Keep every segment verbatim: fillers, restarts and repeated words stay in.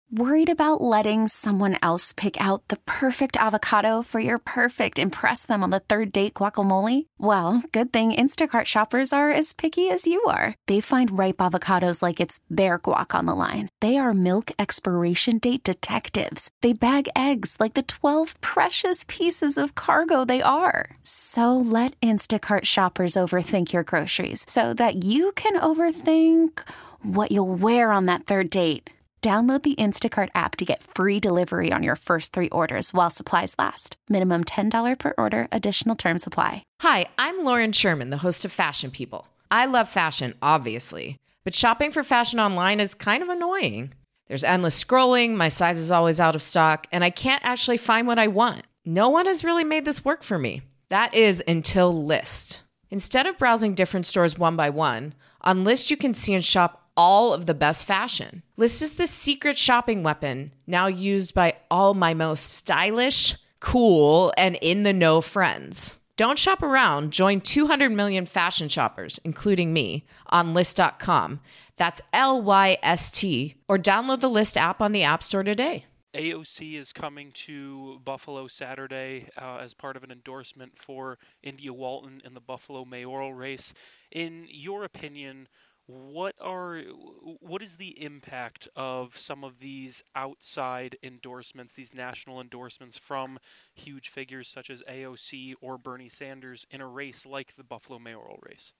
Worried about letting someone else pick out the perfect avocado for your perfect impress them on the third date guacamole? Well, good thing Instacart shoppers are as picky as you are. They find ripe avocados like it's their guac on the line. They are milk expiration date detectives. They bag eggs like the twelve precious pieces of cargo they are. So let Instacart shoppers overthink your groceries so that you can overthink what you'll wear on that third date. Download the Instacart app to get free delivery on your first three orders while supplies last. Minimum ten dollars per order. Additional terms apply. Hi, I'm Lauren Sherman, the host of Fashion People. I love fashion, obviously, but shopping for fashion online is kind of annoying. There's endless scrolling, my size is always out of stock, and I can't actually find what I want. No one has really made this work for me. That is until Lyst. Instead of browsing different stores one by one, on Lyst you can see and shop all of the best fashion. Lyst is the secret shopping weapon now used by all my most stylish, cool, and in-the-know friends. Don't shop around. Join two hundred million fashion shoppers, including me, on Lyst dot com. That's L Y S T. Or download the Lyst app on the App Store today. A O C is coming to Buffalo Saturday uh, as part of an endorsement for India Walton in the Buffalo mayoral race. In your opinion, What are what is the impact of some of these outside endorsements, these national endorsements from huge figures such as A O C or Bernie Sanders in a race like the Buffalo mayoral race?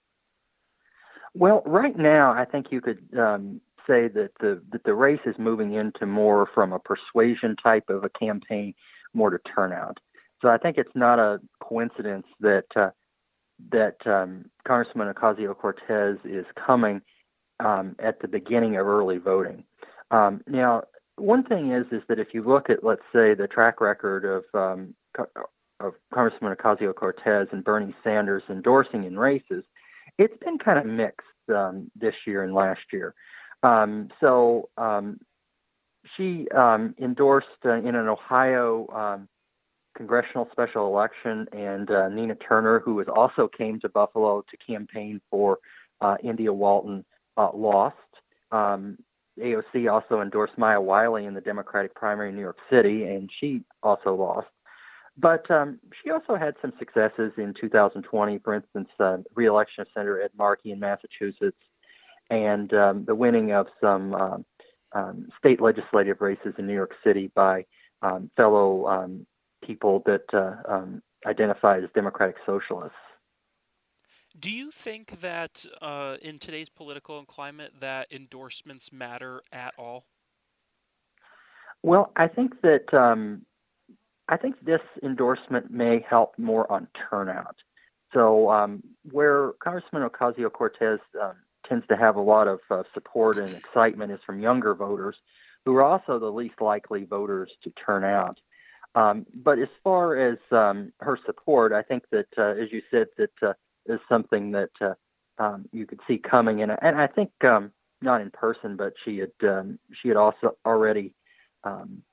Well, right now, I think you could um, say that the that the race is moving into more from a persuasion type of a campaign, more to turnout. So I think it's not a coincidence that uh, that um, Congressman Ocasio-Cortez is coming um, at the beginning of early voting. Um, now, one thing is is that if you look at, let's say, the track record of um, of Congressman Ocasio-Cortez and Bernie Sanders endorsing in races, it's been kind of mixed um, this year and last year. Um, so um, she um, endorsed uh, in an Ohio um, congressional special election, and uh, Nina Turner, who was also came to Buffalo to campaign for uh, India Walton, uh, lost. Um, A O C also endorsed Maya Wiley in the Democratic primary in New York City, and she also lost. But um, she also had some successes in two thousand twenty, for instance, uh, re-election of Senator Ed Markey in Massachusetts, and um, the winning of some um, um, state legislative races in New York City by um, fellow um, people that uh, um, identify as democratic socialists. Do you think that uh, in today's political climate that endorsements matter at all? Well, I think that um, I think this endorsement may help more on turnout. So um, where Congressman Ocasio-Cortez um, tends to have a lot of uh, support and excitement is from younger voters, who are also the least likely voters to turn out. Um, but as far as um, her support, I think that, uh, as you said, that uh, is something that uh, um, you could see coming. And, and I think um, not in person, but she had um, she had also already um,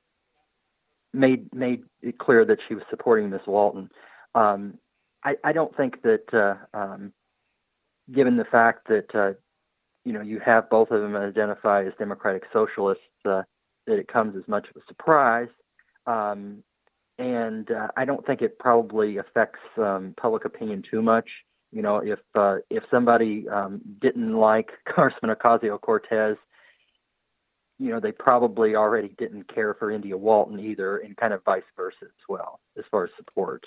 made made it clear that she was supporting Miz Walton. Um, I, I don't think that, uh, um, given the fact that uh, you know you have both of them identify as democratic socialists, uh, that it comes as much of a surprise. Um, and uh, I don't think it probably affects um, public opinion too much. You know, if uh, if somebody um, didn't like Congressman Ocasio-Cortez, you know, they probably already didn't care for India Walton either, and kind of vice versa as well, as far as support.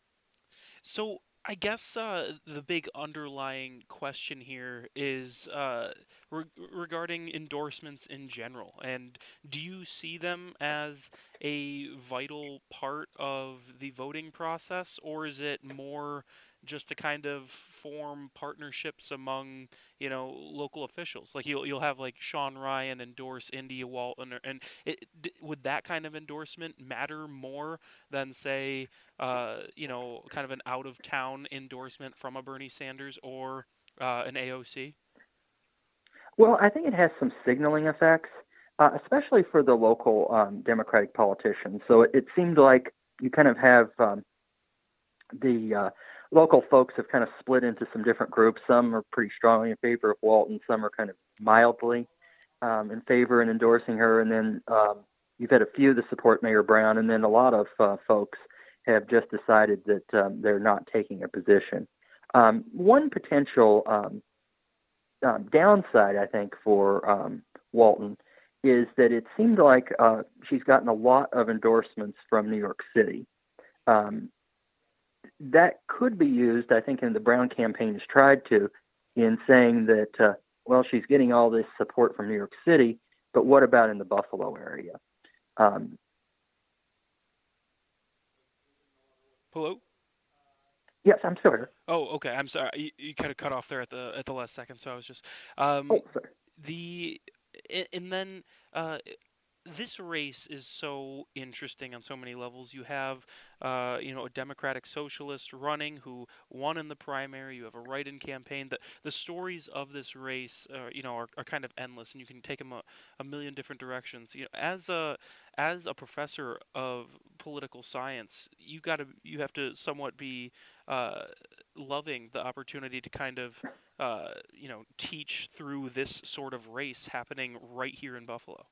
So I guess uh, the big underlying question here is uh, re- regarding endorsements in general. And do you see them as a vital part of the voting process, or is it more just to kind of form partnerships among, you know, local officials? Like you'll you'll have like Sean Ryan endorse India Walton, or, and it, d- would that kind of endorsement matter more than, say, uh, you know, kind of an out-of-town endorsement from a Bernie Sanders or uh, an A O C? Well, I think it has some signaling effects, uh, especially for the local um, Democratic politicians. So it, it seemed like you kind of have um, the uh, local folks have kind of split into some different groups. Some are pretty strongly in favor of Walton, some are kind of mildly. um, in favor and endorsing her, and then um, you've had a few that support Mayor Brown, and then a lot of uh, folks have just decided that um, they're not taking a position. Um, one potential um, um, downside, I think, for um, Walton is that it seemed like uh, she's gotten a lot of endorsements from New York City. Um, that could be used, I think, and the Brown campaign has tried to, in saying that, uh, well, she's getting all this support from New York City, but what about in the Buffalo area? Um, Hello? yes, I'm still here. Oh, okay. I'm sorry. You, you kind of cut off there at the at the last second, so I was just um, Oh, sorry. the a- and then uh, this race is so interesting on so many levels. You have, uh, you know, a Democratic Socialist running who won in the primary. You have a write-in campaign. The the stories of this race, uh, you know, are, are kind of endless, and you can take them a, a million different directions. You know, as a as a professor of political science, you got to you have to somewhat be uh, loving the opportunity to kind of, uh, you know, teach through this sort of race happening right here in Buffalo.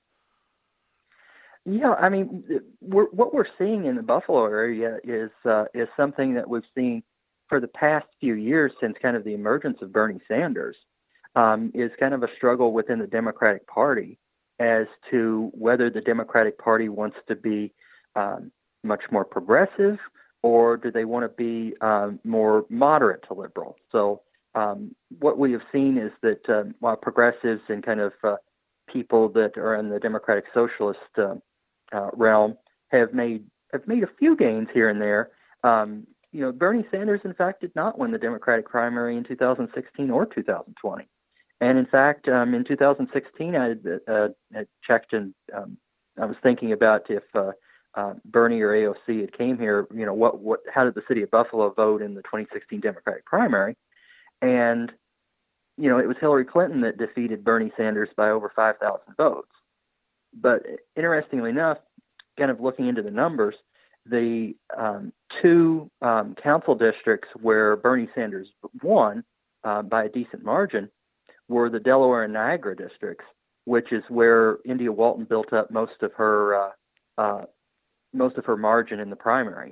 Yeah, I mean, we're, what we're seeing in the Buffalo area is uh, is something that we've seen for the past few years since kind of the emergence of Bernie Sanders, um, is kind of a struggle within the Democratic Party as to whether the Democratic Party wants to be um, much more progressive or do they want to be um, more moderate to liberal. So um, what we have seen is that um, while progressives and kind of uh, people that are in the Democratic Socialist uh, uh, realm have made have made a few gains here and there. Um, you know, Bernie Sanders, in fact, did not win the Democratic primary in two thousand sixteen or two thousand twenty. And in fact, um, in two thousand sixteen, I had, uh, had checked and um, I was thinking about if uh, uh, Bernie or A O C had came here. You know, what what how did the city of Buffalo vote in the twenty sixteen Democratic primary? And you know, it was Hillary Clinton that defeated Bernie Sanders by over five thousand votes. But interestingly enough, kind of looking into the numbers, the um, two um, council districts where Bernie Sanders won uh, by a decent margin were the Delaware and Niagara districts, which is where India Walton built up most of her uh, uh, most of her margin in the primary.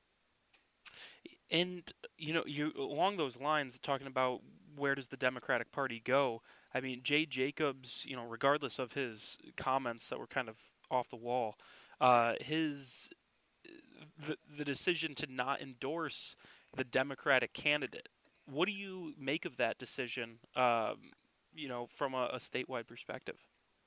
And you know, you along those lines, talking about where does the Democratic Party go? I mean, Jay Jacobs, you know, regardless of his comments that were kind of off the wall, uh, his the, the decision to not endorse the Democratic candidate. What do you make of that decision? Um, you know, from a, a statewide perspective.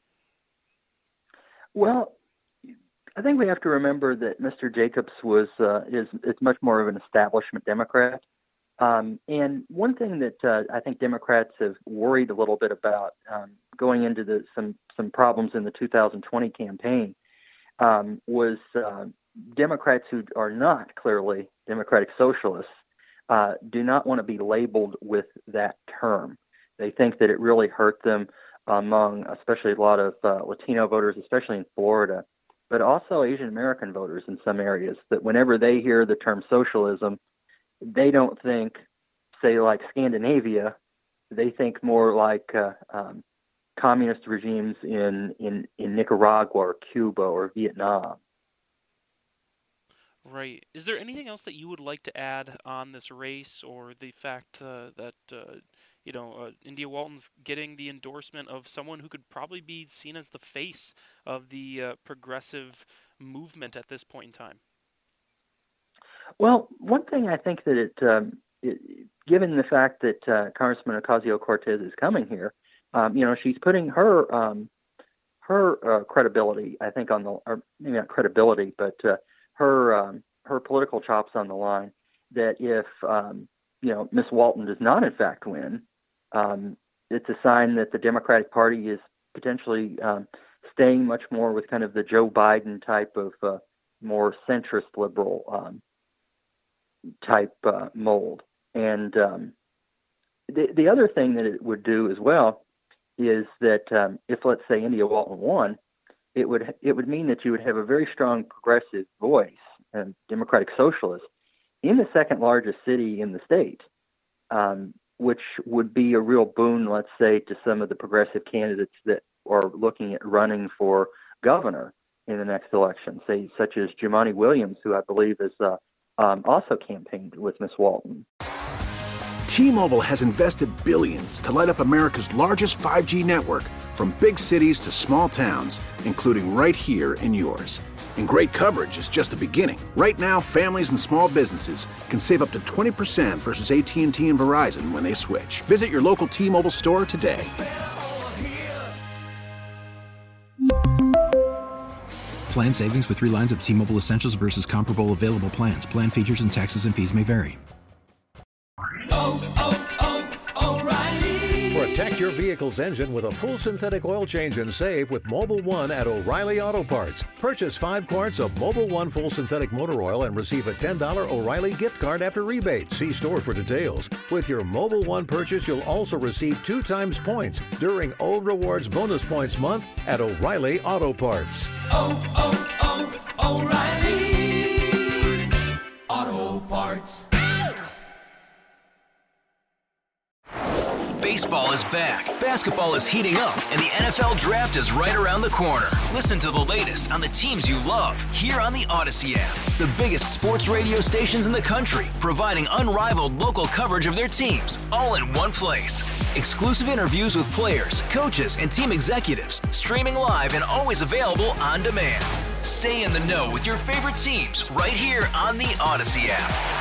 Well, I think we have to remember that Mister Jacobs was uh, is is much more of an establishment Democrat. Um, and one thing that uh, I think Democrats have worried a little bit about um, going into the, some some problems in the two thousand twenty campaign um, was uh, Democrats who are not clearly Democratic Socialists uh, do not want to be labeled with that term. They think that it really hurt them among, especially a lot of uh, Latino voters, especially in Florida, but also Asian American voters in some areas. That whenever they hear the term socialism, they don't think, say, like Scandinavia. They think more like uh, um, communist regimes in, in, in Nicaragua or Cuba or Vietnam. Right. Is there anything else that you would like to add on this race or the fact uh, that, uh, you know, uh, India Walton's getting the endorsement of someone who could probably be seen as the face of the uh, progressive movement at this point in time? Well, one thing I think that it, um, it given the fact that uh, Congressman Ocasio-Cortez is coming here, um, you know, she's putting her um, her uh, credibility, I think, on the, or maybe not credibility, but uh, her um, her political chops on the line. That if um, you know Miss Walton does not in fact win, um, it's a sign that the Democratic Party is potentially um, staying much more with kind of the Joe Biden type of uh, more centrist liberal um, type uh, mold. And um, the the other thing that it would do as well is that um, if, let's say, India Walton won, it would it would mean that you would have a very strong progressive voice and Democratic Socialist in the second largest city in the state, um, which would be a real boon, let's say, to some of the progressive candidates that are looking at running for governor in the next election, say, such as Jumaane Williams, who I believe is uh, um, also campaigned with Miz Walton. T-Mobile has invested billions to light up America's largest five G network, from big cities to small towns, including right here in yours. And great coverage is just the beginning. Right now, families and small businesses can save up to twenty percent versus A T and T and Verizon when they switch. Visit your local T-Mobile store today. Plan savings with three lines of T-Mobile Essentials versus comparable available plans. Plan features and taxes and fees may vary. Oh, oh, oh, O'Reilly. Protect your vehicle's engine with a full synthetic oil change and save with Mobil one at O'Reilly Auto Parts. Purchase five quarts of Mobil one full synthetic motor oil and receive a ten dollars O'Reilly gift card after rebate. See store for details. With your Mobil one purchase, you'll also receive two times points during O Rewards Bonus Points Month at O'Reilly Auto Parts. Oh, oh, oh, O'Reilly Auto Parts. Baseball is back, basketball is heating up, and the N F L Draft is right around the corner. Listen to the latest on the teams you love here on the Odyssey app. The biggest sports radio stations in the country, providing unrivaled local coverage of their teams, all in one place. Exclusive interviews with players, coaches, and team executives, streaming live and always available on demand. Stay in the know with your favorite teams right here on the Odyssey app.